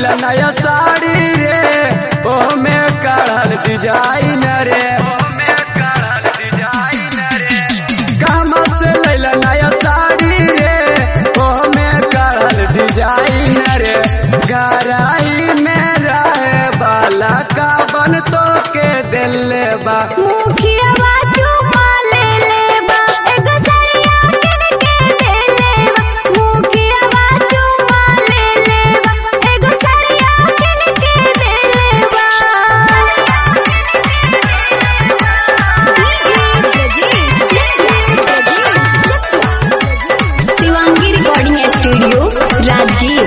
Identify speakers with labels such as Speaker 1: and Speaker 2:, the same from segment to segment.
Speaker 1: लैला नया साड़ी रे ओ में कढ़ल डिजाइन रे कहाँ से लैला नया साड़ी रे ओ में कढ़ल डिजाइन रे गराई में रहे बाला का बन तो के दिल बा
Speaker 2: राजगीर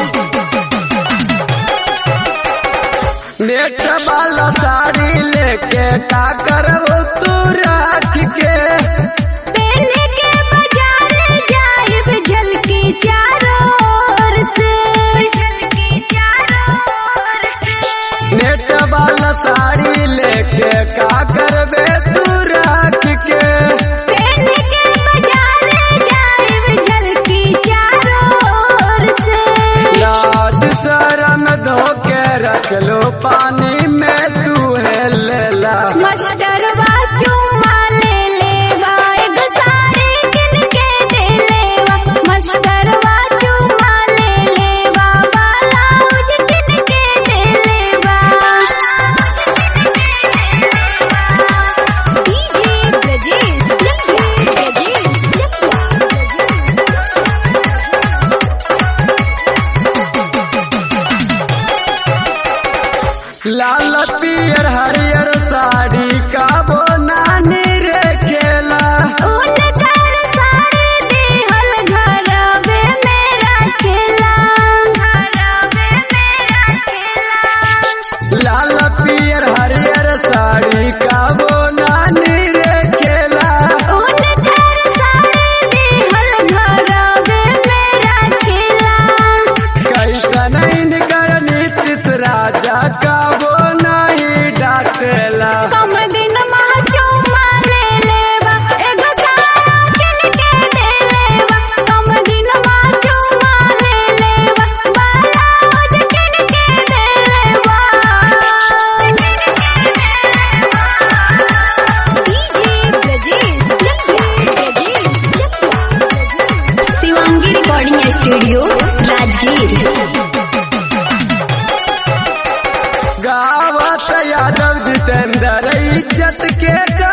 Speaker 1: नेट वाला साड़ी लेके का करबो तू राख के
Speaker 2: पहने के बाजार जाइब झलकी चारों ओर से
Speaker 1: नेट वाला साड़ी लेके का करबे तू राख के
Speaker 2: पहने के बाजार जाइब झलकी चारों ओर से
Speaker 1: लाज शरम धोके रख लो पानी में तू है लेला
Speaker 2: मस्टरवा चुम्मा ले लेवा एक साड़ी किन के दे लेवा मस्टरवा चुम्मा ले लेवा ब्लाउज किन के दे लेवा डीजे ब्रजेश
Speaker 1: लाल पियर हरियर साड़ी का वो नानी रे खेला
Speaker 2: उनकर साड़ी दिहल घरवे मेरा खेला
Speaker 1: लाल पियर हरियर साड़ी का वो नानी रे खेला
Speaker 2: उनकर साड़ी दिहल घरवे मेरा खेला
Speaker 1: कैसन इनकर नीतीश राजा का वो नहीं डांटेला
Speaker 2: कम दिन मह चुम्मा ले लेवा एगो साड़ी किन के दे लेवा कम दिन मह चुम्मा ले लेवा ब्लाउज किन के दे लेवा DJ Brajesh Shivangi recording studio Rajgir
Speaker 1: गावत यादव जितेंद्र इज्जत के